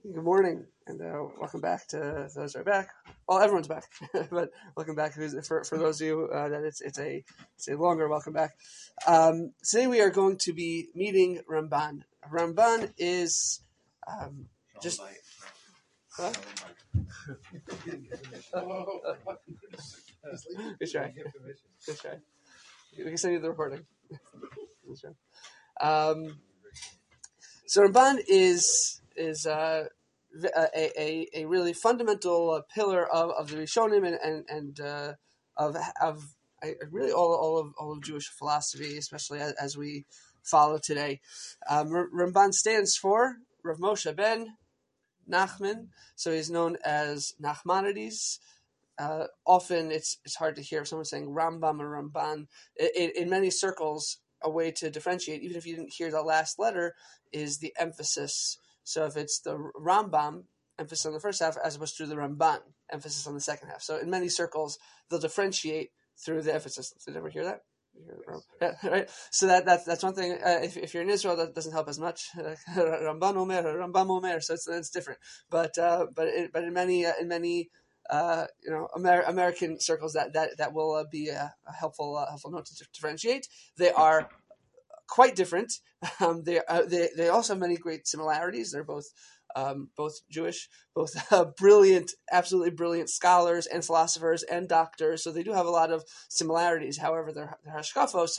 Good morning, and welcome back to those who are back. Well, everyone's back, but welcome back for those of you that it's a longer welcome back. Today we are going to be meeting Ramban. Ramban is just. Huh? Good try. Good try. We can send you the recording. So Ramban is a really fundamental pillar of the Rishonim and of really all of Jewish philosophy, especially as we follow today. Ramban stands for Rav Moshe ben Nachman, so he's known as Nachmanides. Often it's hard to hear someone saying Rambam or Ramban. In many circles, a way to differentiate, even if you didn't hear the last letter, is the emphasis. So if it's the Rambam, emphasis on the first half, as opposed to the Ramban, emphasis on the second half. So in many circles, they'll differentiate through the emphasis. Did you ever hear that? Yeah, right. So that's one thing. If you're in Israel, that doesn't help as much. Ramban Omer, Rambam Omer. So it's different. But in many American circles, that will be a helpful note to differentiate. They are quite different. They also have many great similarities. They're both Jewish, both absolutely brilliant scholars and philosophers and doctors. So they do have a lot of similarities. However, their hashkafos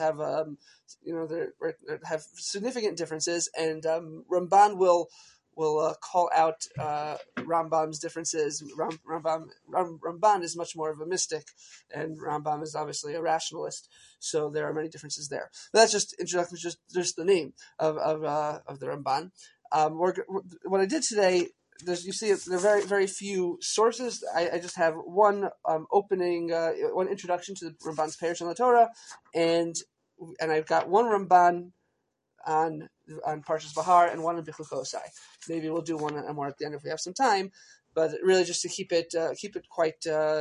have significant differences, and Ramban will call out Rambam's differences. Ramban is much more of a mystic, and Rambam is obviously a rationalist. So there are many differences there. But that's just introduction, just the name of the Ramban. What I did today, you see, there are very, very few sources. I just have one one introduction to the Ramban's Perush on the Torah, and I've got one Ramban on Parshas Bahar and one on Bechukosai. Maybe we'll do one more at the end if we have some time, but really just to keep it quite.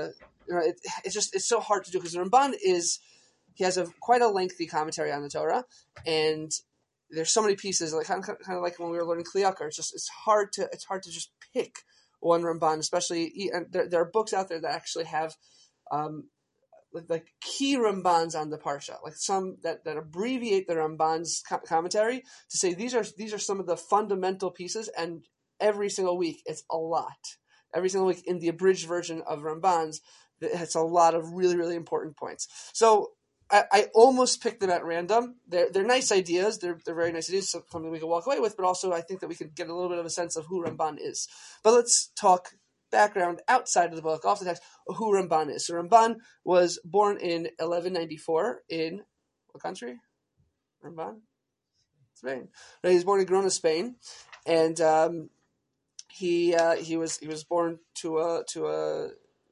It's so hard to do because the Ramban he has quite a lengthy commentary on the Torah, and there's so many pieces, like kind of like when we were learning Kli Yakar. It's hard to just pick one Ramban, especially. And there are books out there that actually have like key Rambans on the parsha, like some that abbreviate the Ramban's commentary to say these are some of the fundamental pieces, and every single week it's a lot. Every single week in the abridged version of Ramban's, it's a lot of really, really important points. So I almost picked them at random. They're nice ideas. They're very nice ideas, something we can walk away with, but also I think that we can get a little bit of a sense of who Ramban is. But let's talk background outside of the book, off the text, who Ramban is. So Ramban was born in 1194 in what country? Ramban? Spain. Right, he was born in Girona, Spain, and he was born to a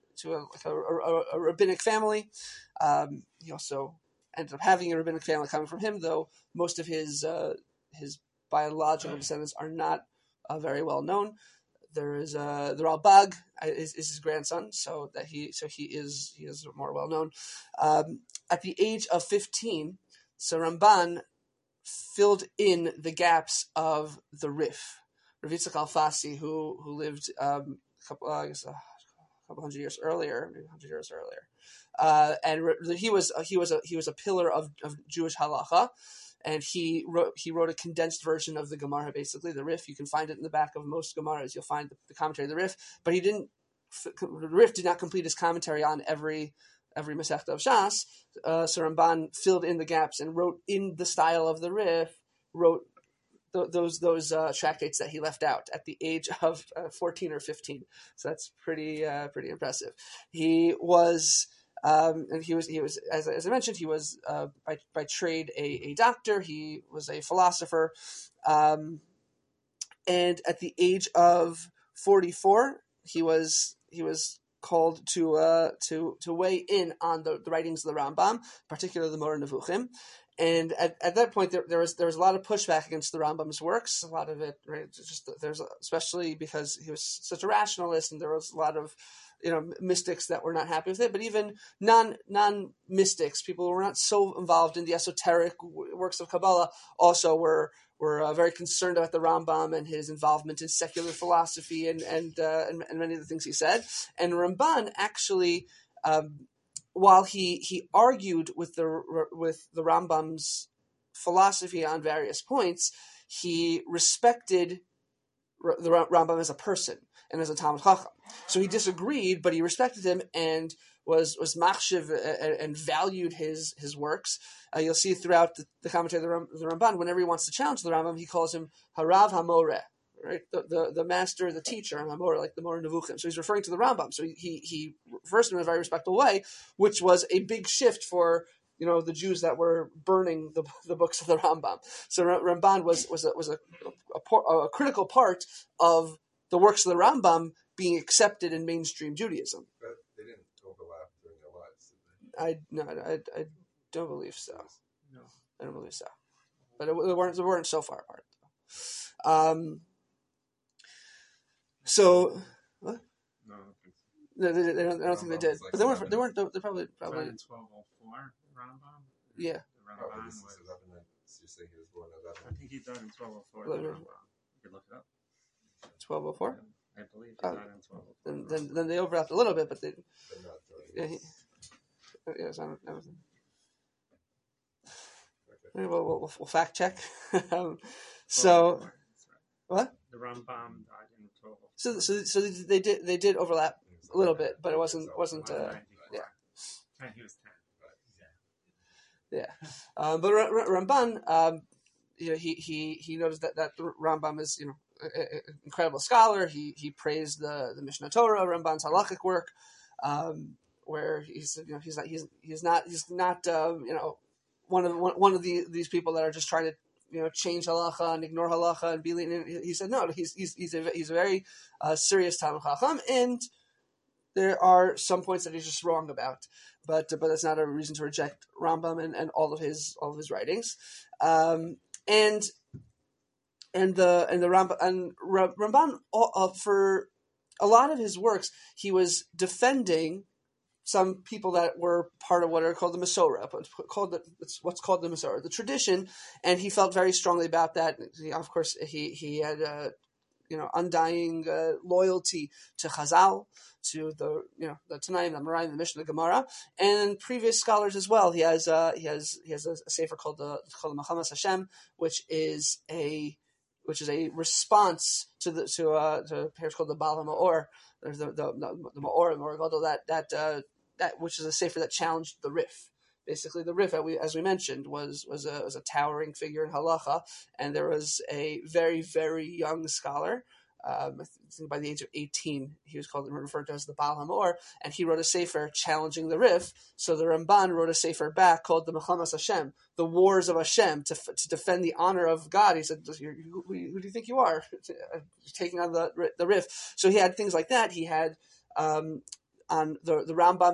rabbinic family. He also ended up having a rabbinic family coming from him, though most of his biological descendants are not very well known. There is the Ralbag is his grandson, so he is more well known. At the age of 15, so Ramban filled in the gaps of the Rif. Rav Yitzchak Alfasi, who lived a couple hundred years earlier, maybe 100 years earlier, and he was a pillar of Jewish halacha. And he wrote a condensed version of the Gemara, basically the Rif. You can find it in the back of most Gemaras. You'll find the commentary of the Rif, but the Rif did not complete his commentary on every Masechta of Shas. So Ramban filled in the gaps and wrote in the style of the Rif. Wrote those tractates that he left out at the age of 14 or 15. So that's pretty impressive. He was. And he was as I mentioned, he was by trade a doctor. He was a philosopher, and at the age of 44, he was called to weigh in on the writings of the Rambam, particularly the Moreh Nevuchim. And at that point, there was a lot of pushback against the Rambam's works. A lot of it, right? Especially because he was such a rationalist, and there was a lot of mystics that were not happy with it, but even non-mystics, people who were not so involved in the esoteric works of Kabbalah, also were were very concerned about the Rambam and his involvement in secular philosophy and many of the things he said. And Ramban actually, while he argued with the Rambam's philosophy on various points, he respected the Rambam as a person and as a Talmid Chacham. So he disagreed, but he respected him and was machshiv and valued his works. You'll see throughout the commentary of the Ramban, whenever he wants to challenge the Rambam, he calls him Harav HaMoreh, right? The master, the teacher, HaMoreh, like the Moreh Nevuchim. So he's referring to the Rambam. So he refers to him in a very respectful way, which was a big shift for the Jews that were burning the books of the Rambam. So Ramban was a critical part of the works of the Rambam being accepted in mainstream Judaism. But they didn't overlap during their lives, did they? I don't believe so. No. I don't believe so. But they weren't so far apart. So what? No, I don't think so. No, I don't think they did. But they weren't. They probably. In 1204, Rambam? Yeah. The Ramban This is was... 11, so you say he was born in 11. I think he died in 1204, the 11. Rambam. You can look it up. 1204. I believe he died in 1204. Then they overlapped a little bit, but they. But not Yeah. Yes, I don't. Okay. We'll fact check. So What? The Rambam died in 1204. So they did overlap a little bit, but it wasn't. Yeah. And he was 10. Yeah, but Ramban, he noticed that the Rambam is an incredible scholar. He praised the Mishnah Torah, Ramban's halachic work, where he's not one of these people that are just trying to change halacha and ignore halacha and be lenient. He said no, he's a very serious Talmid Chacham, and there are some points that he's just wrong about, but that's not a reason to reject Rambam and all of his writings. And the Ramban for a lot of his works, he was defending some people that were part of what are called the Masorah, it's what's called the Masorah, the tradition, and he felt very strongly about that. Of course, he had undying loyalty to Chazal, to the Tanaim, the Amoraim, the Mishnah, the Gemara, and previous scholars as well. He has a sefer called the Mechamas Hashem, which is a response to a pair called the Baal HaMaor. There's the Maor and Maor Gadol, that which is a sefer that challenged the Rif. Basically, the Rif, as we mentioned, was a towering figure in halacha, and there was a very, very young scholar. I think by the age of 18, he was referred to as the Baal HaMaor, and he wrote a sefer challenging the Rif. So the Ramban wrote a sefer back called the Mechamas Hashem, the Wars of Hashem, to defend the honor of God. He said, "Who do you think you are, taking on the Rif?" So he had things like that. He had. On the Rambam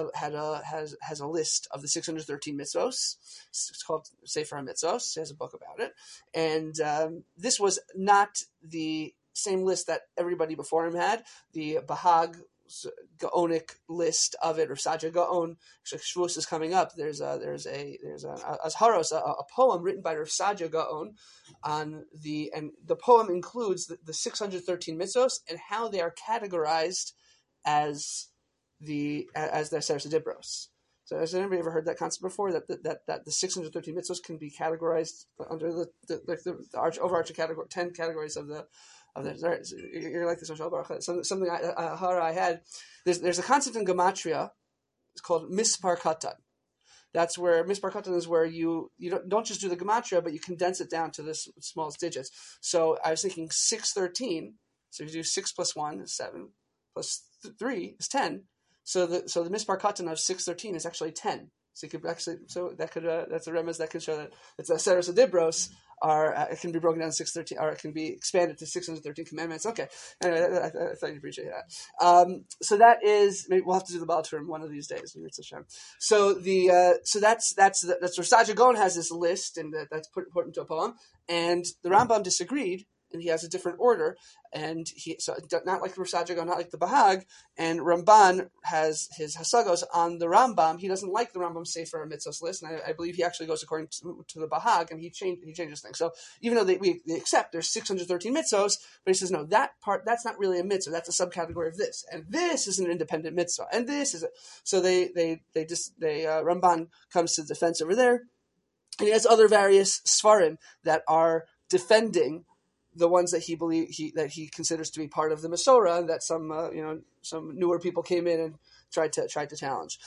has a list of the 613 mitzvos. It's called Sefer HaMitzvos. He has a book about it, and this was not the same list that everybody before him had. The Bahag Gaonic list of it, or Saja Gaon. Shavuos is coming up. There's a Azharos, a poem written by Rav Saja Gaon and the poem includes the 613 mitzvos and how they are categorized as the Aseret Dibros. So has anybody ever heard that concept before? That the 613 mitzvos can be categorized under the overarching category, 10 categories of the. You're like this, something I had. There's a concept in gematria. It's called mispar katan. That's where mispar katan is where you don't just do the gematria, but you condense it down to the smallest digits. So I was thinking 613. So if you do 6 plus 1 is 7, plus 3 is 10. So the mispar katan of 613 is actually 10. So you could that's a remez that can show that it's a Aseret Dibros. It can be broken down to 613, or it can be expanded to 613 commandments. Okay, anyway, I thought you'd appreciate that. So that is, maybe we'll have to do the Baal Turim one of these days. So that's Rav Saja Gaon has this list, and that's put into a poem. And the Rambam disagreed and he has a different order, and so not like Rosh Hashanah, not like the Bahag, and Ramban has his Hasagos on the Rambam. He doesn't like the Rambam Sefer Mitzvos list, and I believe he actually goes according to the Bahag, and he changes things. So even though they accept there's 613 mitzvos, but he says no, that part that's not really a mitzvah, that's a subcategory of this, and this is an independent mitzvah, and this is so Ramban comes to defense over there, and he has other various Svarim that are defending the ones that he considers to be part of the Masorah, and that some newer people came in and tried to challenge.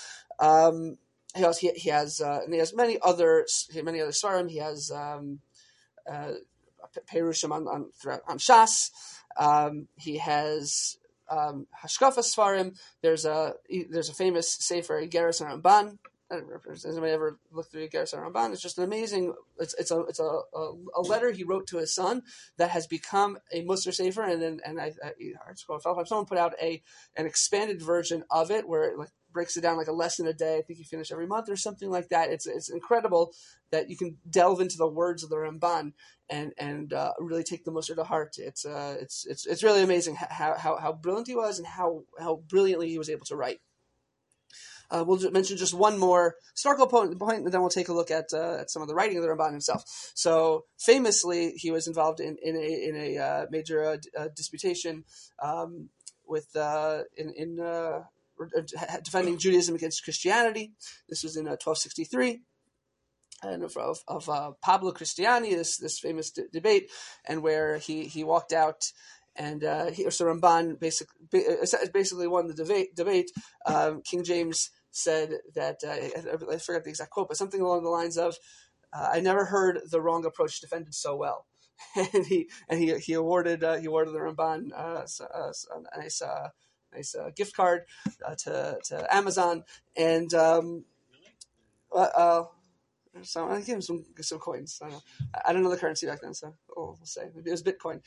He has many other Svarim. He has Perushim on Shas. He has Hashkafa Svarim. There's a famous Sefer Igeres and Ramban. Has anybody ever looked through Igeres and Ramban? It's just an amazing. It's a letter he wrote to his son that has become a Musar Sefer, and someone put out an expanded version of it where it breaks it down like a lesson a day. I think you finish every month or something like that. It's incredible that you can delve into the words of the Ramban and really take the Musar to heart. It's really amazing how brilliant he was and how brilliantly he was able to write. We'll mention just one more historical point, and then we'll take a look at some of the writing of the Ramban himself. So, famously, he was involved in a major disputation defending Judaism against Christianity. This was in 1263. And of Pablo Cristiani, this famous debate, and where he walked out. And so Ramban basically won the debate. King James said that I forgot the exact quote, but something along the lines of, "I never heard the wrong approach defended so well." and he awarded the Ramban a nice gift card to Amazon, and so I gave him some coins. I don't know the currency back then, so we'll say maybe it was Bitcoin.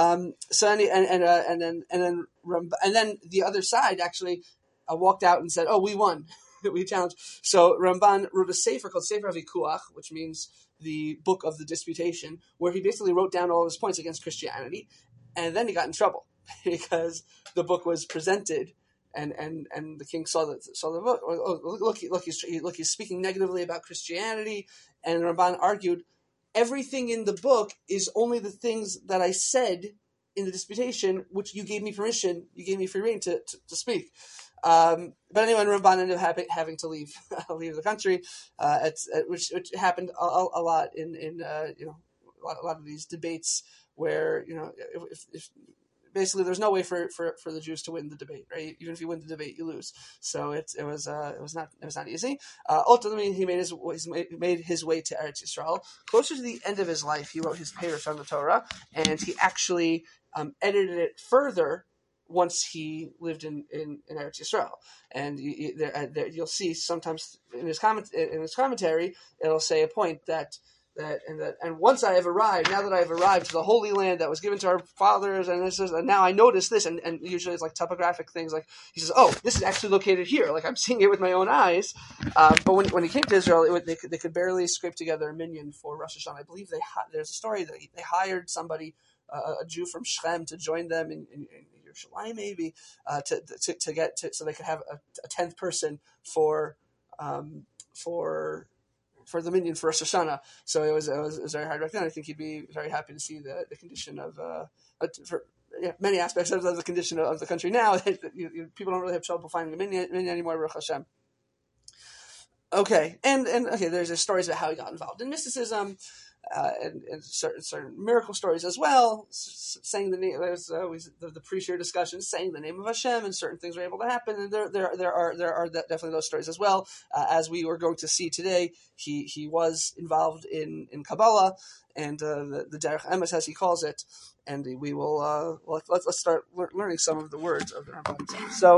And then the other side actually walked out and said, "Oh, we won, we challenged." So Ramban wrote a sefer called Sefer HaVikuach, which means the book of the disputation, where he basically wrote down all of his points against Christianity, and then he got in trouble because the book was presented. And the king saw the book. Oh, look, he's speaking negatively about Christianity. And Ramban argued, everything in the book is only the things that I said in the disputation, which you gave me permission, you gave me free rein to speak. But anyway, Ramban ended up having to leave the country, which happened a lot in a lot of these debates where if basically, there's no way for the Jews to win the debate, right? Even if you win the debate, you lose. So it was not easy. Ultimately, he made his way to Eretz Yisrael. Closer to the end of his life, he wrote his Perush on the Torah, and he actually edited it further once he lived in Eretz Yisrael. And you'll see sometimes in his commentary, it'll say a point that once I have arrived, now that I have arrived to the Holy Land that was given to our fathers, and now I notice this, and usually it's like topographic things, like he says, "Oh, this is actually located here," like I'm seeing it with my own eyes. But when he came to Israel, they could barely scrape together a minyan for Rosh Hashanah. I believe there's a story that they hired somebody, a Jew from Shechem, to join them in Yerushalayim, maybe to get so they could have a 10th person for the minyan for Rosh Hashanah. So it was very hard back then. I think he'd be very happy to see the condition of many aspects of the condition of the country now. People don't really have trouble finding a minyan anymore, Baruch Hashem. Okay, and there's stories about how he got involved in mysticism, and certain miracle stories as well, saying the name. There's always the pre-share discussions saying the name of Hashem, and certain things were able to happen. And there are definitely those stories as well. As we were going to see today, he was involved in Kabbalah and the Derech Emes, as he calls it. And we will let's start learning some of the words of the Ramban. So.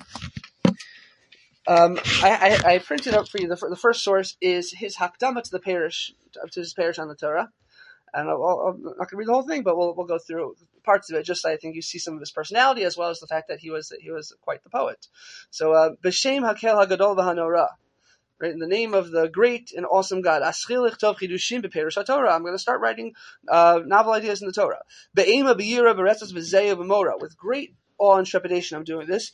I printed up for you the first source is his Hakdama to his Perush on the Torah, and I'm not going to read the whole thing, but we'll go through parts of it. Just so I think you see some of his personality as well as the fact that he was quite the poet. So B'Shem Hakel Hagadol V'Hanora, Right, in the name of the great and awesome God. I'm going to start writing novel ideas in the Torah. With great awe and trepidation, I'm doing this.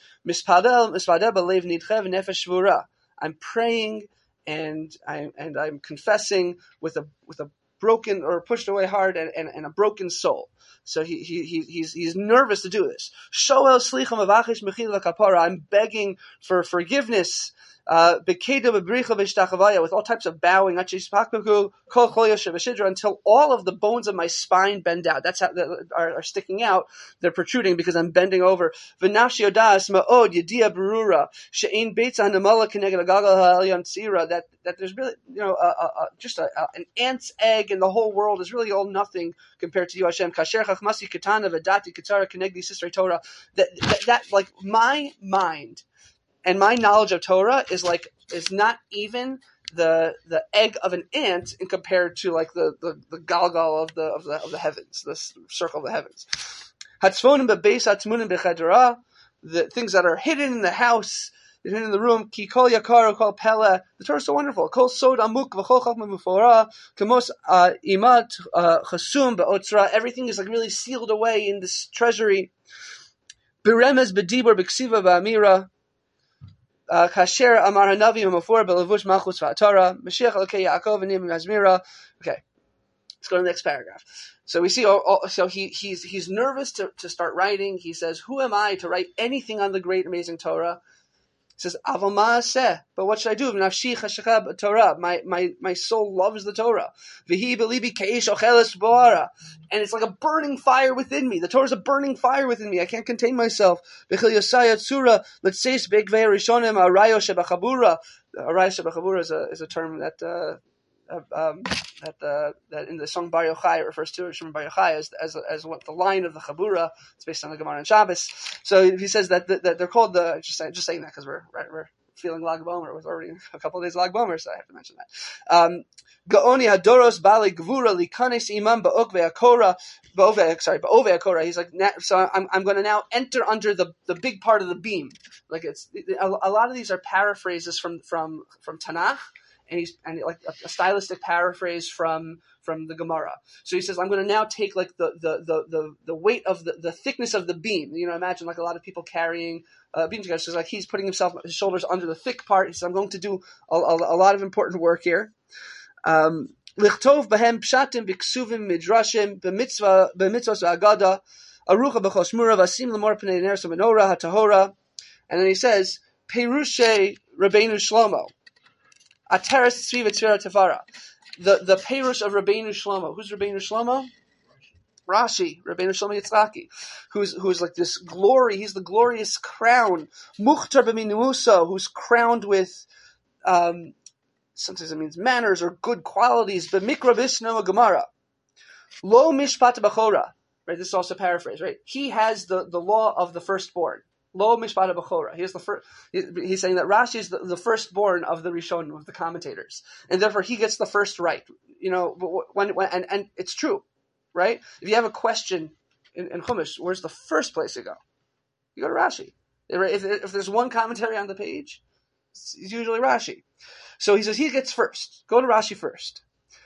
I'm praying and I'm confessing with a broken or pushed away heart and a broken soul. So he's nervous to do this. I'm begging for forgiveness. With all types of bowing until all of the bones of my spine bend out. That's how are sticking out. They're protruding because I'm bending over. That there's really just an ant's egg, and the whole world is really all nothing compared to you, Hashem. That like my mind and my knowledge of Torah is not even the egg of an ant in compared to like the galgal of the heavens, the circle of the heavens. The things that are hidden in the house, hidden in the room. Ki kol yakar kol pella. The Torah is so wonderful. Kol sod amuk v'chol chachma mufora. Kamos imat chasum be'otzra. Everything is like really sealed away in this treasury. Beremez b'dibur b'ksiva b'amira. Kasher amar hanavi mufora b'levush malchus v'atara. Mashiach elokei Yaakov v'nim mazmira. Okay, let's go to the next paragraph. So we see, so he's nervous to start writing. He says, "Who am I to write anything on the great, amazing Torah?" He says, "Aval ma'aseh, but what should I do? Nafshi chashaka Torah. My soul loves the Torah. V'hi belibi keish ocheles bo'ara, and it's like a burning fire within me. The Torah is a burning fire within me. I can't contain myself. V'chil yosai atzura letzeis be'gvei rishonim arayo shebachabura. Arayo shebachabura is a term that in the song Bar Yochai it refers to Shimon Bar Yochai as what the line of the Chabura. It's based on the Gemara and Shabbos. So he says that they're called the just saying that because we're feeling Lag Bomer. It was already a couple of days Lag Bomer, so I have to mention that. Gaoni Hadoros Bali Gvura Likanes Imam Ba'ok Ve'akora Ba'ove Akora. He's like, so I'm going to now enter under the big part of the beam. Like it's a lot of these are paraphrases from Tanakh. And like a stylistic paraphrase from the Gemara. So he says, I'm going to now take like the weight of the thickness of the beam. Imagine like a lot of people carrying beam together. So like he's putting his shoulders under the thick part. He says, I'm going to do a lot of important work here. Lichtov bahem pshatim b'ksuvim midrashim b'mitzvah v'agada arucha b'choshmura v'asim l'mor p'nei nersa menorah hatahora. And then he says, Perushe Rabbeinu Shlomo. Ateres Tzvi V'Tzvira Tefara. The Perush of Rabbeinu Shlomo. Who's Rabbeinu Shlomo? Rashi. Rabbeinu Shlomo Yitzchaki. Who's like this glory. He's the glorious crown. Muchtar B'Minusa. Who's crowned with, sometimes it means manners or good qualities. B'Mikra B'Sno Gemara. Lo Mishpat B'Chora. Right, this is also paraphrased, right? He has the law of the firstborn. Lo mishpat b'chora. He's saying that Rashi is the firstborn of the Rishonim, of the commentators, and therefore he gets the first right. And it's true, right? If you have a question in Chumash, where's the first place you go? You go to Rashi. If there's one commentary on the page, it's usually Rashi. So he says he gets first. Go to Rashi first.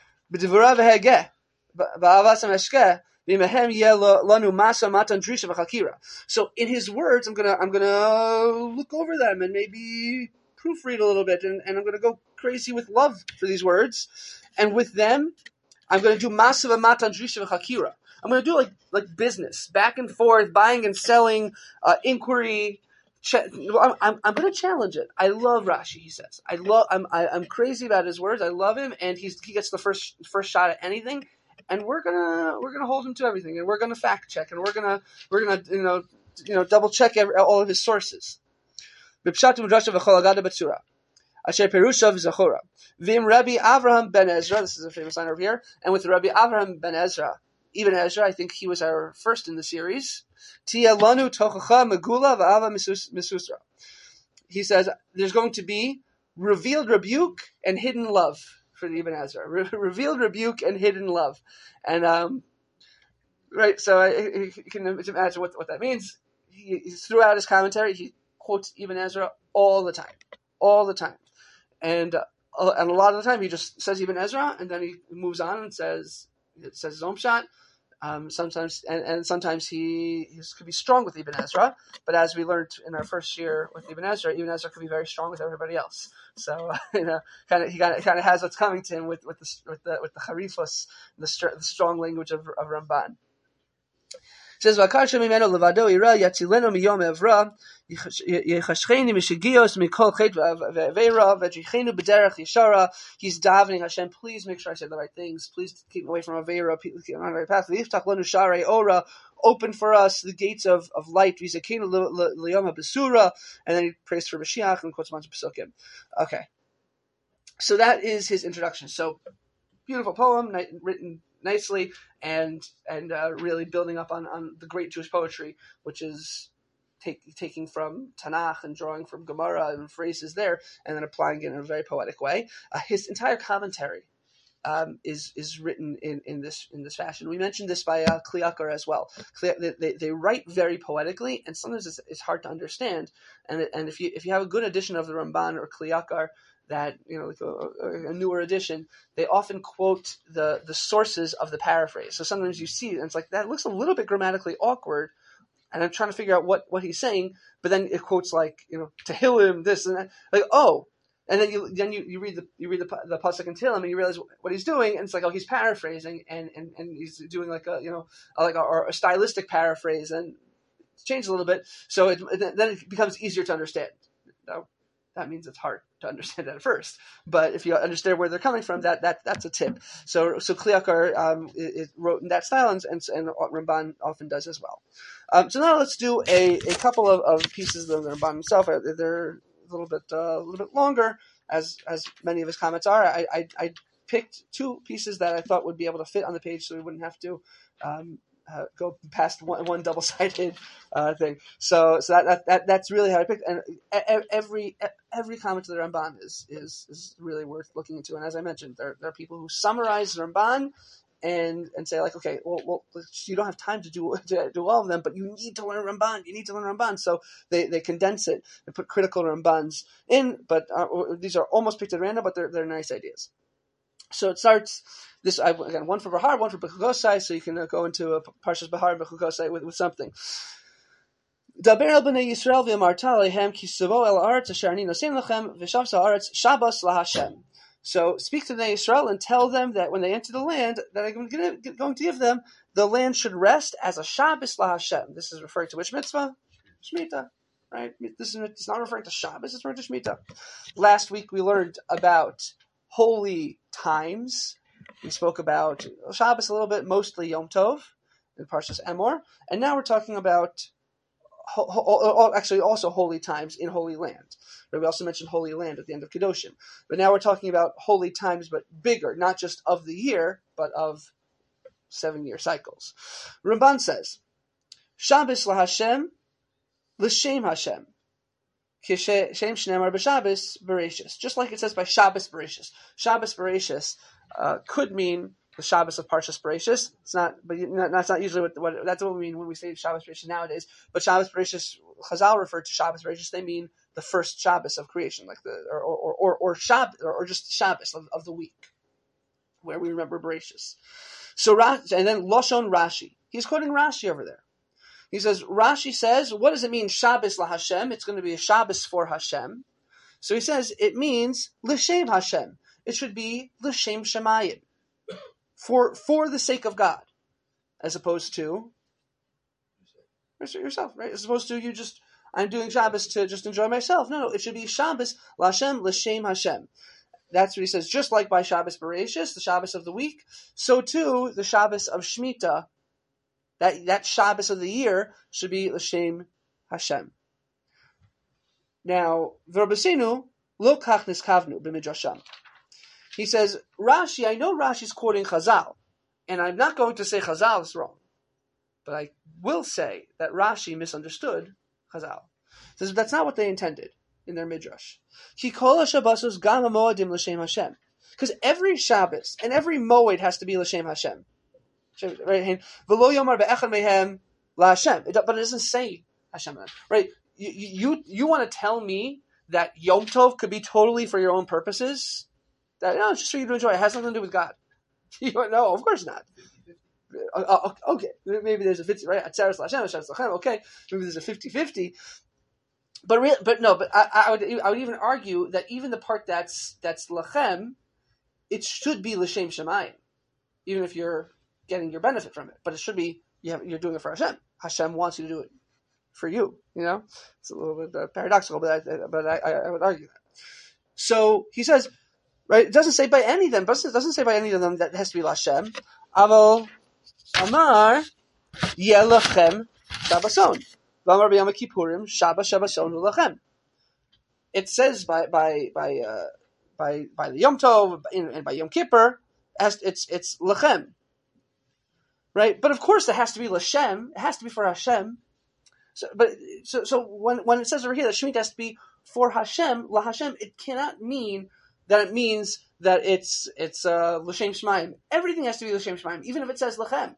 So in his words, I'm gonna look over them and maybe proofread a little bit, and I'm gonna go crazy with love for these words. And with them, I'm gonna do masav matan drisha v'chakira. I'm gonna do like business, back and forth, buying and selling, inquiry. I'm going to challenge it. I love Rashi. He says, I'm crazy about his words. I love him, and he gets the first shot at anything. And we're gonna hold him to everything, and we're gonna fact check, and we're gonna double check all of his sources. Asher Perushav Zachora. Vim Rabbi Avraham ben Ezra. This is a famous line over here. And with Rabbi Avraham ben Ezra, Ibn Ezra, I think he was our first in the series. Tia lanu tochacha megula v'ava misusra. He says there's going to be revealed rebuke and hidden love for the Ibn Ezra. Revealed rebuke and hidden love. And, right, so you can imagine what that means. He throughout his commentary, he quotes Ibn Ezra all the time. and a lot of the time he just says Ibn Ezra, and then he moves on and says his own pshat. Sometimes he could be strong with Ibn Ezra, but as we learned in our first year with Ibn Ezra could be very strong with everybody else. So he kind of has what's coming to him with the charifos, the strong language of Ramban. It says, levado ira yatzilenu miyom evra yichashcheni mishigios mikol chet ve'avera v'jichenu b'derech yishara. He's davening Hashem, please make sure I said the right things. Please keep me away from avera. Keep me on the right path. V'yiftach lenu sharei ora. Open for us the gates of light. V'zakenu liyom ha'besura. And then he prays for Mashiach and quotes a bunch of pesukim. Okay, so that is his introduction. So beautiful poem, written nicely, and really building up on the great Jewish poetry, which is taking from Tanakh and drawing from Gemara and phrases there, and then applying it in a very poetic way. His entire commentary is written in this fashion. We mentioned this by Kli Yakar as well. They write very poetically, and sometimes it's hard to understand. And if you have a good edition of the Ramban or Kli Yakar, that like a newer edition, they often quote the sources of the paraphrase. So sometimes you see it, and it's like, that looks a little bit grammatically awkward, and I'm trying to figure out what he's saying, but then it quotes Tehillim, this and that, and then you read the pasuk in Tehillim, and you realize what he's doing, and it's like, he's paraphrasing, and he's doing a stylistic paraphrase, and it's changed a little bit, so then it becomes easier to understand. That means it's hard to understand at first, but if you understand where they're coming from, that's a tip. So Kli Yakar it wrote in that style, and Ramban often does as well. So now let's do a couple of pieces of the Ramban himself. They're a little bit longer, as many of his comments are. I picked two pieces that I thought would be able to fit on the page, so we wouldn't have to go past one double-sided thing. So that's really how I picked. And every comment to the Ramban is really worth looking into. And as I mentioned, there are people who summarize the Ramban and say, like, okay, well, you don't have time to do all of them, but you need to learn Ramban. You need to learn Ramban. So they condense it and put critical Rambans in. But these are almost picked at random, but they're nice ideas. So it starts this again, one for Bahar, one for Bechukosai, so you can go into Parshas Bahar and Bechukosai with something. Daber el bnei Yisrael v'amarta alehem ki savo el haaretz asher ani nosein lachem v'shavsa haaretz Shabbos laHashem. So speak to the Yisrael and tell them that when they enter the land that I'm going to give them, the land should rest as a Shabbos laHashem. This is referring to which mitzvah? Shemitah. Right? It's not referring to Shabbos, it's referring to Shemitah. Last week we learned about holy times. We spoke about Shabbos a little bit, mostly Yom Tov in Parshas Emor, and now we're talking about actually also holy times in Holy Land. We also mentioned Holy Land at the end of Kedoshim, but now we're talking about holy times, but bigger, not just of the year, but of 7-year cycles. Ramban says, Shabbos laHashem, l'shem Hashem. Just like it says by Shabbos Bereshis. Shabbos Bereshis could mean the Shabbos of Parshas Bereshis. It's not, but that's not usually what that's what we mean when we say Shabbos Bereshis nowadays. But Shabbos Bereshis, Chazal refer to Shabbos Bereshis. They mean the first Shabbos of creation, like or Shabbos, or just Shabbos of the week, where we remember Bereshis. So and then Loshon Rashi. He's quoting Rashi over there. He says, Rashi says, what does it mean, Shabbos laHashem? It's going to be a Shabbos for Hashem. So he says, it means l'shem Hashem. It should be l'shem Shemayim. For the sake of God. As opposed to yourself, right? As opposed to I'm doing Shabbos to just enjoy myself. No, it should be Shabbos laHashem, l'shem Hashem. That's what he says. Just like by Shabbos Bereshis, the Shabbos of the week, so too the Shabbos of Shemitah, that Shabbos of the year should be l'shem Hashem. Now, Verbasinu lo kach niskavnu b'midrasham. He says, Rashi, I know Rashi's quoting Chazal, and I'm not going to say Chazal is wrong, but I will say that Rashi misunderstood Chazal. He says, that's not what they intended in their midrash. Ki kol haShabbosos gam hamoadim l'shem Hashem. Because every Shabbos and every moed has to be l'shem Hashem. Right? V'lo yomar be'echad mehem laHashem. But it doesn't say Hashem. Right? You want to tell me that Yom Tov could be totally for your own purposes? That it's just for you to enjoy. It has nothing to do with God. You don't know, of course not. Okay, maybe there's a 50, right? Okay, maybe there's a 50-50. But I would even argue that even the part that's lachem, it should be l'shem shemayim, even if you're getting your benefit from it. But it should be you're doing it for Hashem. Hashem wants you to do it for you. It's a little bit paradoxical, but I would argue that. So he says, right? It doesn't say by any of them. But it doesn't say by any of them that it has to be l'Hashem. Aval Amar Yelachem Shabbason. V'Amar b'Yom Kippurim Shabbason L'Lachem. It says by the Yom Tov and by Yom Kippur, it's Lachem, right? But of course, it has to be Lashem. It has to be for Hashem. So when it says over here that Shemitah has to be for Hashem, La Hashem, it cannot mean that it means that it's L'Shem Shemaim. Everything has to be L'Shem Shemaim, even if it says Lachem.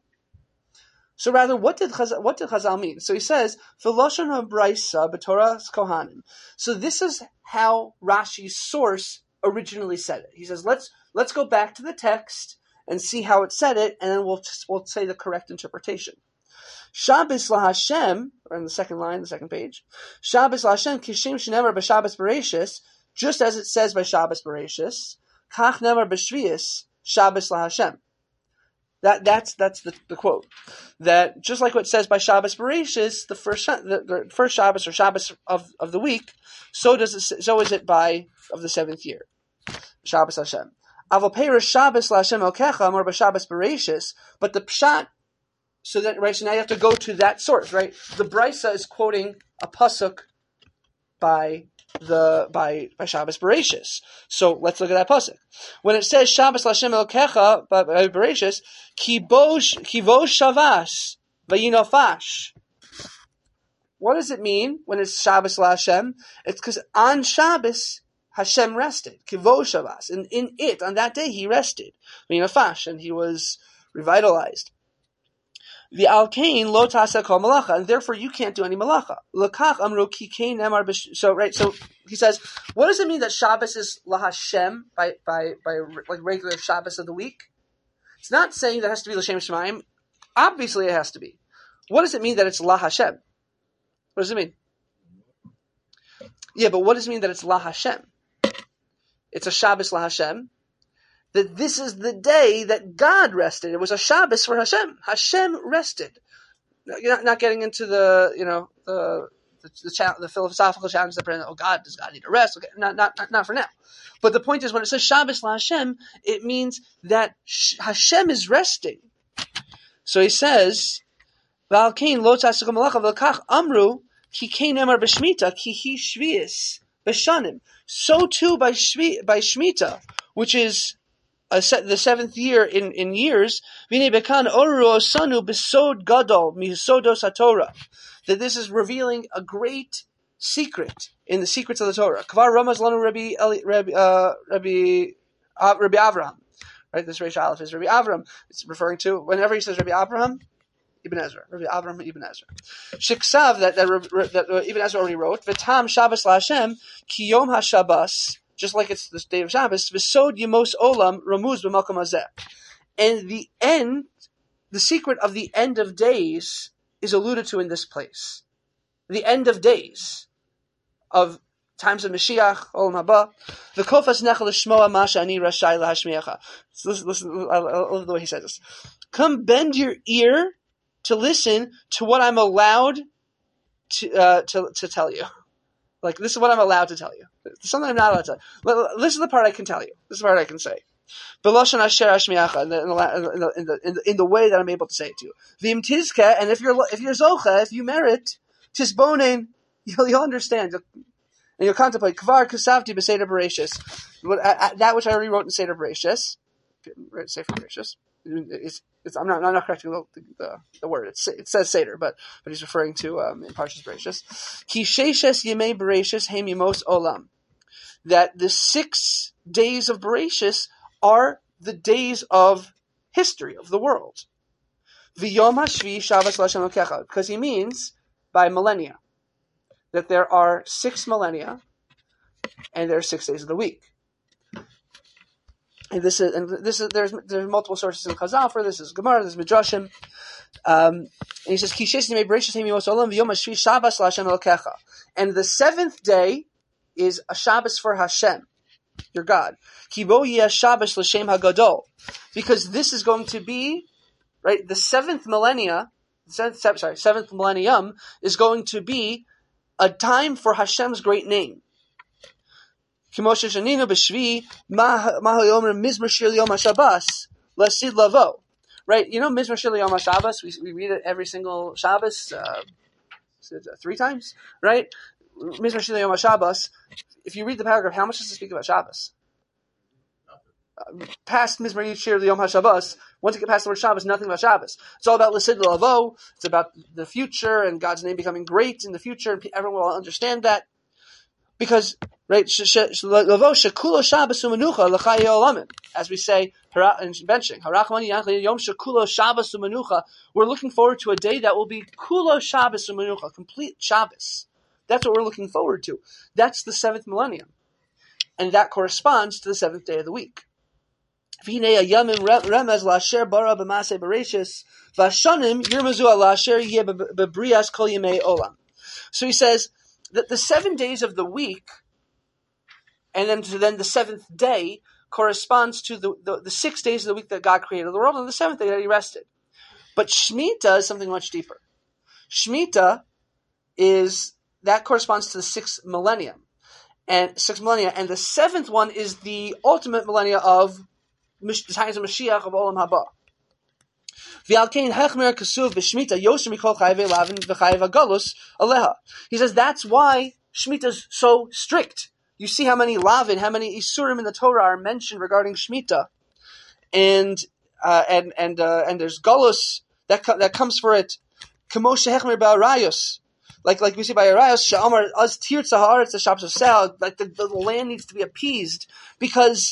So rather, what did Chazal mean? So he says, "V'loshon habraysa b'Torah Kohanim." So this is how Rashi's source originally said it. He says, "Let's go back to the text and see how it said it, and then we'll say the correct interpretation." Shabbos laHashem, or in the second line, the second page. Shabbos laHashem kishem shenemar b'Shabbos Bereishis, just as it says by Shabbos Bereishis. Kach nemar b'Shvius Shabbos laHashem. That's the quote. That just like what it says by Shabbos Bereishis, the first Shabbos or Shabbos of the week, so is it by of the seventh year. Shabbos Hashem. Aval Peirish Shabbos LaHashem Elkecha or by Shabbos Bereishis, but the pshat. So now you have to go to that source, right? The Brisa is quoting a pasuk by Shabbos Bereishis. So let's look at that pasuk. When it says Shabbos Lashem Elkecha by Bereishis, Kivosh Shavas Vayinofash. What does it mean when it's Shabbos Lashem? It's because on Shabbos Hashem rested. Kivosh Shavas. And in it, on that day, he rested. Vayinofash, and he was revitalized. The alkain lo tasa kol malacha, and therefore you can't do any malacha. Lekach amru ki kain emar So he says, what does it mean that Shabbos is lahashem by like regular Shabbos of the week? It's not saying that it has to be l'shem shemaim. Obviously, it has to be. What does it mean that it's lahashem? What does it mean? Yeah, but what does it mean that it's lahashem? It's a Shabbos lahashem. That this is the day that God rested. It was a Shabbos for Hashem. Hashem rested. You're not getting into the philosophical challenge that does God need to rest? Okay, not for now. But the point is, when it says Shabbos la Hashem, it means that Hashem is resting. So he says, "V'alkein lo tasik malacha v'lakach amru ki kein emar b'shmita ki hi shvius b'shanim." So too by Shemitah, which is the seventh year in years, that this is revealing a great secret in the secrets of the Torah. Kvar Ramaz Lanu Rabbi Avraham. Right, this Reish Aleph is Rabbi Avraham. It's referring to, whenever he says Rabbi Avraham, Ibn Ezra. Rabbi Avraham Ibn Ezra. Shiksav, that Ibn Ezra already wrote, V'tam Shabbos LaHashem, Ki Yom HaShabbos, just like it's the day of Shabbos, V'sod Yemos Olam Ramuz B'Malkom Hazeh. And the secret of the end of days is alluded to in this place. The end of days, of times of Mashiach, Olam Haba. V'kofas nechel l'shmoa masha ani rashai lahashmiacha. Listen, I love the way he says this. Come bend your ear to listen to what I'm allowed to tell you. Like, this is what I'm allowed to tell you. Something I'm not allowed to tell you. This is the part I can tell you. This is the part I can say. B'loshan asher ashmiacha, in the way that I'm able to say it to you. V'im tizke, and if you're zocha, if you merit, tisbonen, you'll understand. And you'll contemplate. Kvar kasavti b'seder bereishis. That which I already wrote in Seder Bereishis. Sefer Bereishis. I'm not correcting the word. It says Seder, but he's referring to in Parshas Bereishis. Ki sheishes yemei Bereishis heim yemos olam. That the 6 days of Bereishis are the days of history of the world. V'yom hashvi Shabbos l'Hashem Elokecha, because he means by millennia. That there are 6 millennia. and there are 6 days of the week. And there's multiple sources in Chazal for this. This is Gemara, this is Midrashim. And he says, and the 7th day is a Shabbos for Hashem, your God. Because this is going to be, right, the 7th millennium is going to be a time for Hashem's great name. Right? You know Mizmor Shir Yom HaShabbos? We read it every single Shabbos, 3 times, right? Mizmor Shir Yom HaShabbos. If you read the paragraph, how much does it speak about Shabbos? Past Mizmor Shir Yom HaShabbos, once you get past the word Shabbos, nothing about Shabbos. It's all about L'Sid L'Avo. It's about the future and God's name becoming great in the future, and everyone will understand that. Because, right, as we say, in benching, we're looking forward to a day that will be Kulo Shabbos U'Menucha, complete Shabbos. That's what we're looking forward to. That's the 7th millennium. And that corresponds to the 7th day of the week. So he says that the 7 days of the week, and then the 7th day corresponds to the 6 days of the week that God created the world, and the 7th day that He rested. But Shemitah is something much deeper. Shemitah that corresponds to the 6th millennium, and the 7th one is the ultimate millennia of the times of Mashiach of Olam Haba. He says that's why Shemitah is so strict. You see how many lavin, how many isurim in the Torah are mentioned regarding Shemitah, and there's galus that comes for it. Like we see by Arayos, Sha'amar az tir tzahar, it's the shops of sal. Like the land needs to be appeased because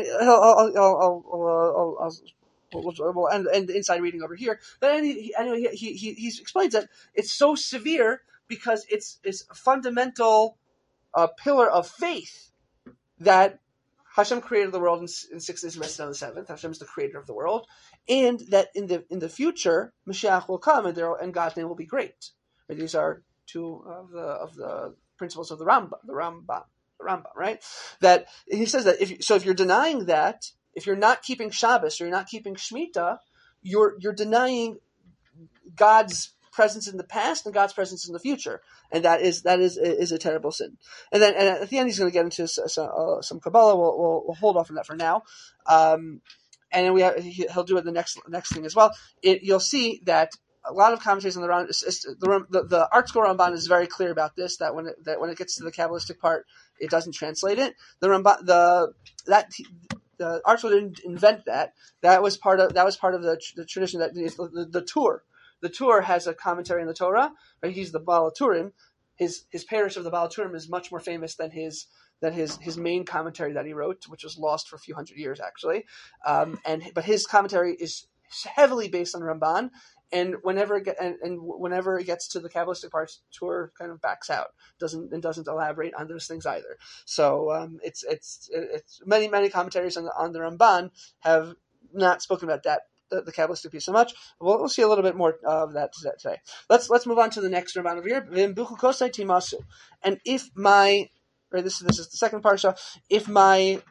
we'll end the inside reading over here. But anyway, he explains that it's so severe because it's a fundamental pillar of faith that Hashem created the world in 6 days and rested on the 7th. Hashem is the creator of the world, and that in the future Mashiach will come and God's name will be great. Right? These are 2 of the principles of the Rambam, right? That he says that if you're denying that, if you're not keeping Shabbos or you're not keeping Shemitah, you're denying God's presence in the past and God's presence in the future, and that is a terrible sin. And at the end, he's going to get into some Kabbalah. We'll hold off on that for now, and then he'll do it the next thing as well. You'll see that a lot of commentaries on the ArtScroll Ramban is very clear about this. That when it gets to the Kabbalistic part, it doesn't translate it. The ArtScroll didn't invent that. That was part of the tradition that the Tur. The Tur has a commentary on the Torah. Right? He's the Baal Turim. His parish of the Baal Turim is much more famous than his main commentary that he wrote, which was lost for a few hundred years actually. But his commentary is heavily based on Ramban. And whenever it gets to the Kabbalistic parts, Tur kind of backs out, doesn't elaborate on those things either. So it's many commentaries on the Ramban have not spoken about that, the Kabbalistic piece so much. We'll see a little bit more of that today. Let's move on to the next Ramban over here. And if my this is the second parsha. If my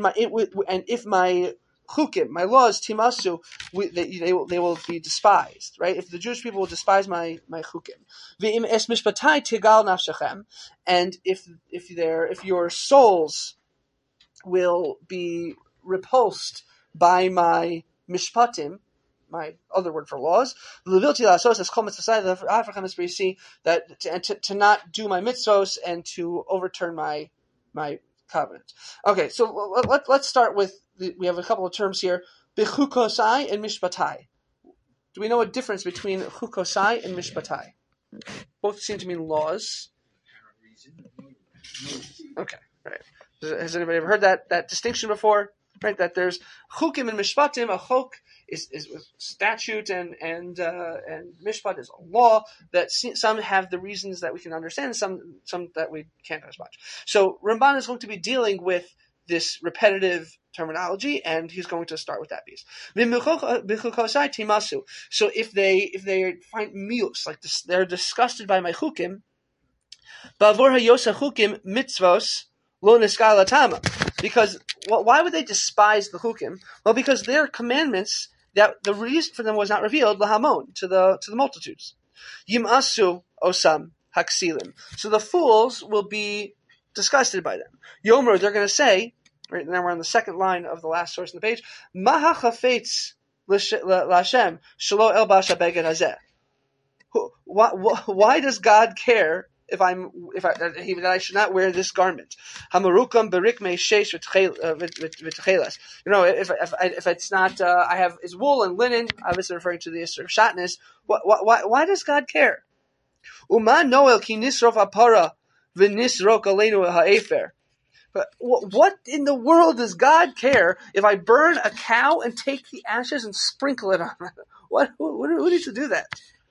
chukim, my laws, timasu, they will be despised, right? If the Jewish people will despise my chukim, v'im es mishpatai tigal nafshechem, and if your souls will be repulsed by my mishpatim, my other word for laws, l'vilti lasos es kol mitzvosai, you see that to not do my mitzvos and to overturn my covenant. Okay, so let's start with. We have a couple of terms here, bechukosai and mishpatai. Do we know a difference between chukosai and mishpatai? Both seem to mean laws. Okay, right. Has anybody ever heard that distinction before? Right, that there's chukim and mishpatim. A chok statute and mishpat is a law that some have the reasons that we can understand, some that we can't as much. So Ramban is going to be dealing with this repetitive terminology, and he's going to start with that piece. So if they find mius, like this, they're disgusted by my chukim, because why would they despise the chukim? Well, because their commandments, that the reason for them was not revealed lahamon, to the multitudes. Yimasu osam haksilim. So the fools will be disgusted by them. Yomer, they're going to say, right now we're on the second line of the last source in the page, Maha chafetz l'Hashem shelo el basha beged hazeh. Why does God care that I should not wear this garment? Hamarukam berikmei sheish v'tchelas. If it's not, I have is wool and linen, obviously referring to the issur of shatnez. Why does God care? Uma noel ki nisrof apara v'nisrok aleinu ha'efer. But what in the world does God care if I burn a cow and take the ashes and sprinkle it on? Who needs to do that?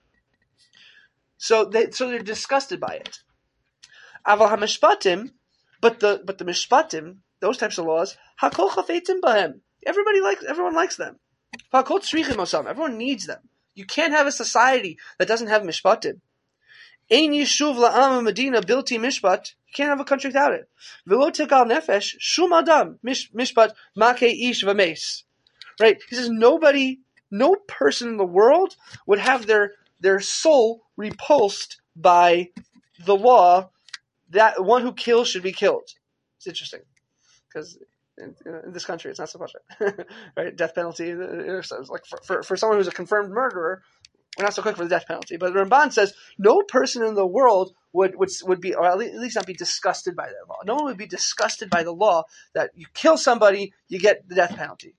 So they're disgusted by it. Aval hamishpatim, but the mishpatim, those types of laws, hakol chafetim bahem. Everyone likes them. Hakol tzrichim osam. Everyone needs them. You can't have a society that doesn't have mishpatim. Ein yishuv la'am medina bilti mishpat. You can't have a country without it. V'lo tikal nefesh shum adam mishpat make ish v'meis. Right? He says no person in the world would have their soul repulsed by the law that one who kills should be killed. It's interesting because in this country it's not so much right. Death penalty, like for someone who's a confirmed murderer, we're not so quick for the death penalty. But Ramban says no person in the world would be, or at least not be disgusted by that law. No one would be disgusted by the law that you kill somebody, you get the death penalty.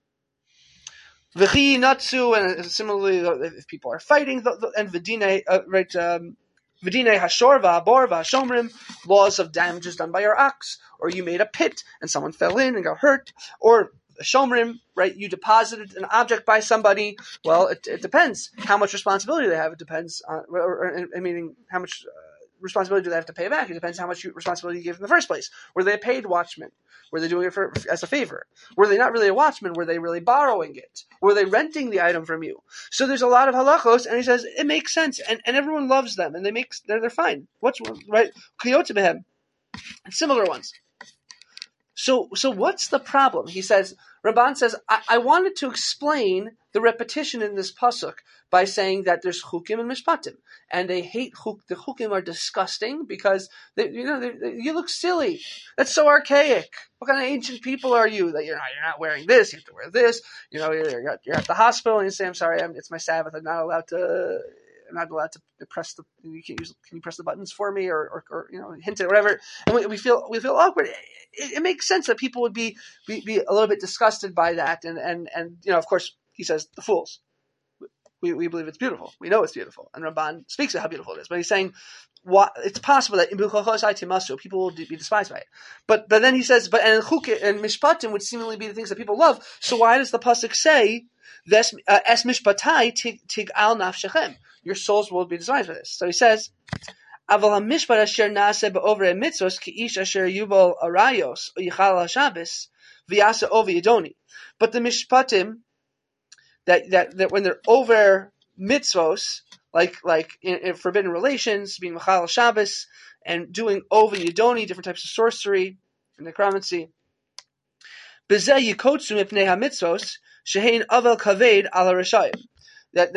V'chi natsu, and similarly, if people are fighting, and v'dinei, v'dinei hashor v'abor v'hashomrim, laws of damages done by your ox, or you made a pit and someone fell in and got hurt, or shomrim, right? You deposited an object by somebody. Well, it depends how much responsibility they have. It depends on, meaning how much responsibility do they have to pay back? It depends how much responsibility you gave in the first place. Were they a paid watchman? Were they doing it as a favor? Were they not really a watchman? Were they really borrowing it? Were they renting the item from you? So there's a lot of halachos, and he says it makes sense, and everyone loves them, and they're fine. What's right? Kiyot behem, and similar ones. So what's the problem? He says, Ramban says, I wanted to explain the repetition in this pasuk by saying that there's chukim and mishpatim, and they hate the chukim are disgusting because you look silly. That's so archaic. What kind of ancient people are you that you're not wearing this? You have to wear this. You're at the hospital and you say, I'm sorry, it's my Sabbath. I'm not allowed to press the. Can you press the buttons for me or hint it, whatever? And we feel awkward. It makes sense that people would be a little bit disgusted by that, and of course he says the fools. We believe it's beautiful. We know it's beautiful, and Ramban speaks of how beautiful it is. But he's saying it's possible that people will be despised by it. But then he says, and mishpatim would seemingly be the things that people love. So why does the pasuk say es mishpatai tig al nafshechem? Your souls will be despised by this. So he says, Aval hamishpat asher naaseh be'ovrei mitzvos ki'ish asher yubal arayos yichal haShabbos v'yasa ovi yidoni. But the mishpatim that when they're over mitzvos, like in forbidden relations, being machal Shabbos and doing ovi yidoni, different types of sorcery and necromancy, bezeh yikotzu mipnei hamitzvos shehein avel kaved al harashayim. But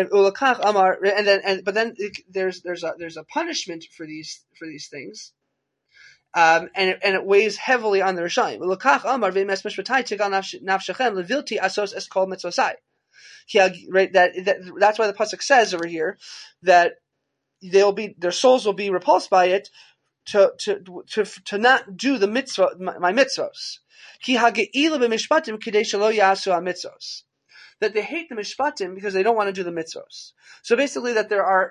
then there's a punishment for these things, and it weighs heavily on the Rishayim. Right, that's why the pasuk says over here that their souls will be repulsed by it to not do the mitzvah, my mitzvos. That they hate the mishpatim because they don't want to do the mitzvos. So basically, that there are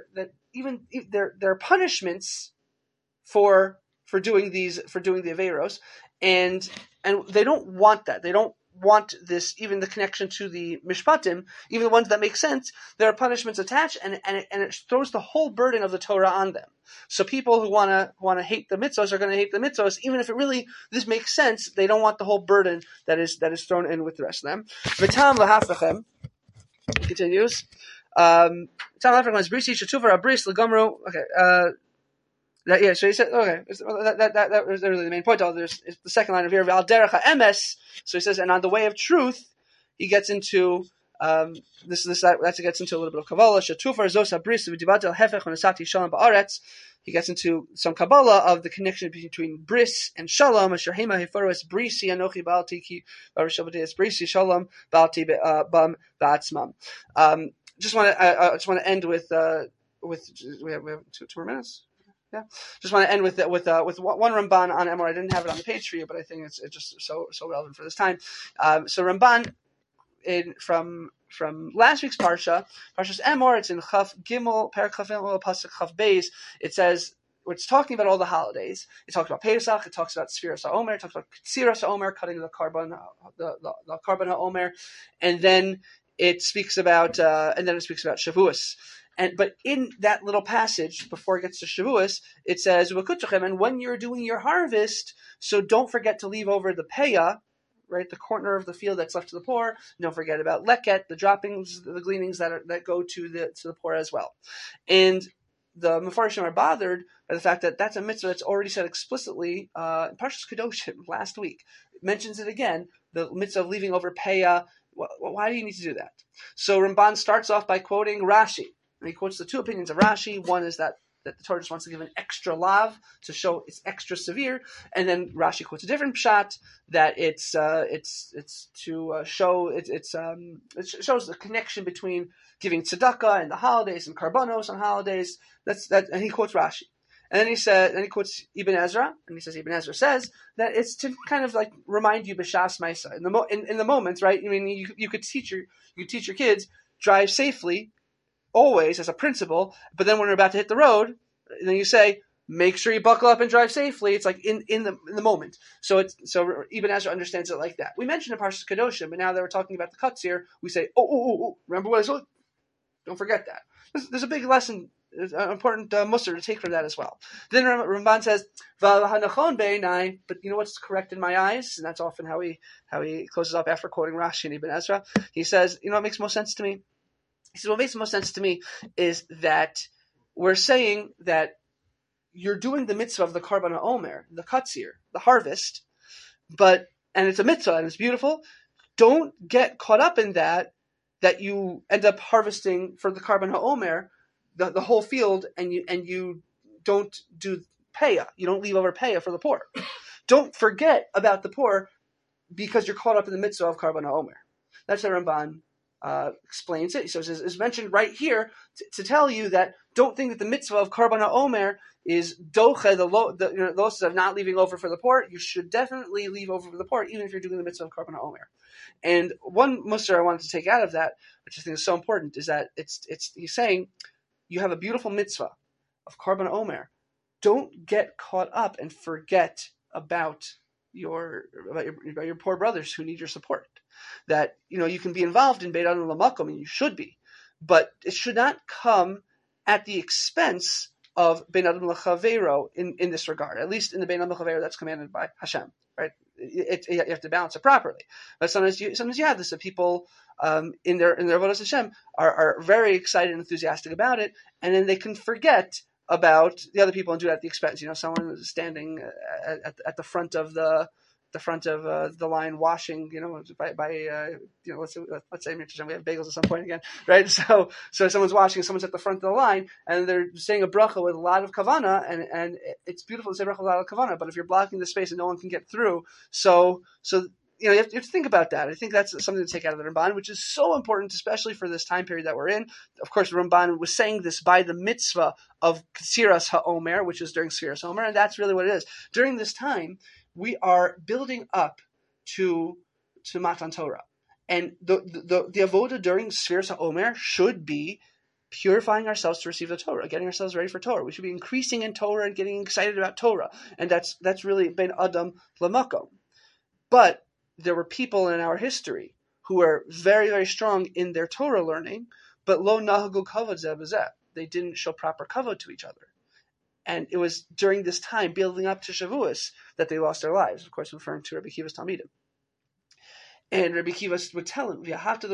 punishments for doing the aveiros, and they don't want that. They don't want this, even the connection to the mishpatim, even the ones that make sense, there are punishments attached, and it throws the whole burden of the Torah on them. So people who want to hate the mitzvahs are going to hate the mitzvahs, even if this makes sense. They don't want the whole burden that is thrown in with the rest of them. V'tam lahafrechem, he continues. Tam lahafrechem is brisi shetuvah abris legamru. Okay. So he said, okay, that was really the main point. There's the second line of here, Val derech ha'emes. So he says, and on the way of truth, he gets into that gets into a little bit of Kabbalah. Shetufar zos habris v'divat hefech v'nasati shalom ba'aretz. He gets into some Kabbalah of the connection between bris and shalom. Asher hema heforos brisi anochi balti ki varishabati brisi shalom balti bam ba'atzmam. Just want to end with we have 2 more minutes. Yeah, just want to end with one Ramban on Emor. I didn't have it on the page for you, but I think it's just so relevant for this time. So Ramban from last week's Parshas Emor, it's in Chaf Gimel, Perek Chaf Gimel, Pasuk Chaf Beis. It says, it's talking about all the holidays. It talks about Pesach. It talks about Sfiras HaOmer. It talks about Ksiras HaOmer, cutting the Karban HaOmer, and then it speaks about Shavuos. But in that little passage, before it gets to Shavuos, it says, and when you're doing your harvest, so don't forget to leave over the peah, right, the corner of the field that's left to the poor. Don't forget about leket, the droppings, the gleanings that go to the poor as well. And the Mefarshim are bothered by the fact that that's a mitzvah that's already said explicitly in Parshas Kedoshim last week. It mentions it again, the mitzvah of leaving over peah. Why do you need to do that? So Ramban starts off by quoting Rashi. And he quotes the 2 opinions of Rashi. One is that the Torah just wants to give an extra lav to show it's extra severe, and then Rashi quotes a different pshat that it shows the connection between giving tzedakah and the holidays and karbanos on holidays. And he quotes Rashi, and then he quotes Ibn Ezra, and he says Ibn Ezra says that it's to kind of like remind you b'shas ma'isa in the moments, right? I mean, you could teach your kids drive safely. Always as a principle, but then when you're about to hit the road, then you say, make sure you buckle up and drive safely. It's like in the moment. So Ibn Ezra understands it like that. We mentioned in Parshas Kedoshim, but now that we're talking about the cuts here, we say, oh, remember what I said? Don't forget that. There's a big lesson, an important musar to take from that as well. Then Ramban says, but you know what's correct in my eyes? And that's often how he closes up after quoting Rashi and Ibn Ezra. He says, you know what makes most sense to me? He says, what makes the most sense to me is that we're saying that you're doing the mitzvah of the Karban HaOmer, the katsir, the harvest, and it's a mitzvah and it's beautiful. Don't get caught up in that you end up harvesting for the Karban HaOmer, the whole field, and you don't do peah. You don't leave over peah for the poor. Don't forget about the poor because you're caught up in the mitzvah of Karban HaOmer. That's how Ramban explains it. So it's mentioned right here to tell you that don't think that the mitzvah of Karban HaOmer is doche, the losses of not leaving over for the poor. You should definitely leave over for the poor, even if you're doing the mitzvah of Karban HaOmer. And one musar I wanted to take out of that, which I think is so important, is that he's saying you have a beautiful mitzvah of Karban HaOmer. Don't get caught up and forget about your poor brothers who need your support. That you can be involved in Beit Adon L'Makom, and you should be, but it should not come at the expense of Beit Adon L'Chaveiro in this regard. At least in the Beit Adon L'Chaveiro that's commanded by Hashem, right? You have to balance it properly. But sometimes you have this that people in their avodas Hashem are very excited and enthusiastic about it, and then they can forget about the other people and do it at the expense. Someone is standing at the front of the line washing, let's say we have bagels at some point again, right? So someone's washing, someone's at the front of the line, and they're saying a bracha with a lot of kavana, and it's beautiful to say bracha with a lot of kavana, but if you're blocking the space and no one can get through, so you have to think about that. I think that's something to take out of the Ramban, which is so important, especially for this time period that we're in. Of course, Ramban was saying this by the mitzvah of Ksiras HaOmer, which is during Ksiras HaOmer, and that's really what it is. During this time, we are building up to Matan Torah. And the avoda during Ksiras HaOmer should be purifying ourselves to receive the Torah, getting ourselves ready for Torah. We should be increasing in Torah and getting excited about Torah. And that's really Ben Adam L'Makom. But there were people in our history who were very, very strong in their Torah learning, but lo nahagu kavod zeh b'zeh. They didn't show proper kavod to each other. And it was during this time, building up to Shavuos, that they lost their lives. Of course, referring to Rabbi Kiva's Talmidim. And Rabbi Kiva would tell him, that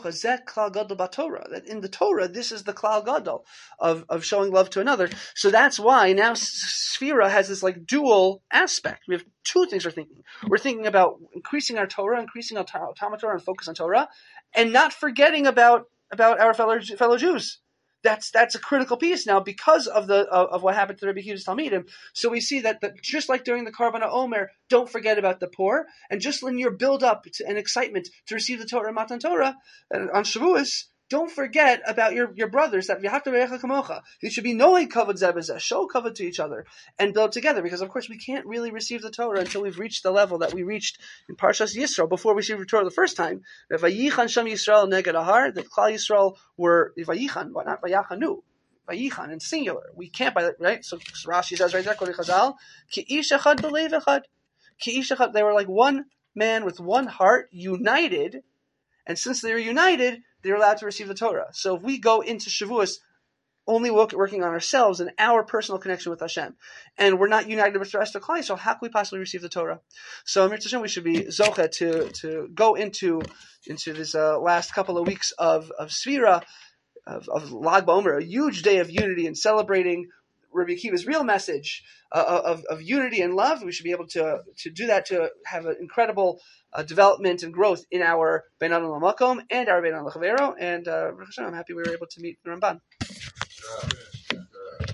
in the Torah, this is the klal gadol of showing love to another. So that's why now Sfira has this like dual aspect. We have two things we're thinking. We're thinking about increasing our Torah, increasing our Talmud Torah, and focus on Torah, and not forgetting about our fellow Jews. That's a critical piece now because of what happened to Rabbi Kiva's Talmidim. So we see that just like during the Karban Omer, don't forget about the poor, and just in your build up and excitement to receive the Torah and Matan Torah on Shavuos, don't forget about your brothers, that you should be knowing kavod zeh b'zeh, show kavod to each other, and build together. Because of course we can't really receive the Torah until we've reached the level that we reached in Parshas Yisro before we received the Torah the first time. Vayichan Shem Yisrael neged Ahar, that Klal Yisrael were Vayichan, not Vayachanu. Vayichan in singular. We can't right. So Rashi says right there, Kol Chazal, Ki ish echad b'leiv echad, Ki ish echad. They were like one man with one heart, united, and since they were united, they're allowed to receive the Torah. So if we go into Shavuos only working on ourselves and our personal connection with Hashem, and we're not united with the rest of Klal, so how can we possibly receive the Torah? So Mir Hashem, we should be zocheh to go into this last couple of weeks of Sfira, of Lag BaOmer, a huge day of unity and celebrating Rabbi Akiva's real message of unity and love. We should be able to do that, to have an incredible development and growth in our Beinan Lamakom and our Beinan L'Chavero. And I'm happy we were able to meet the Ramban.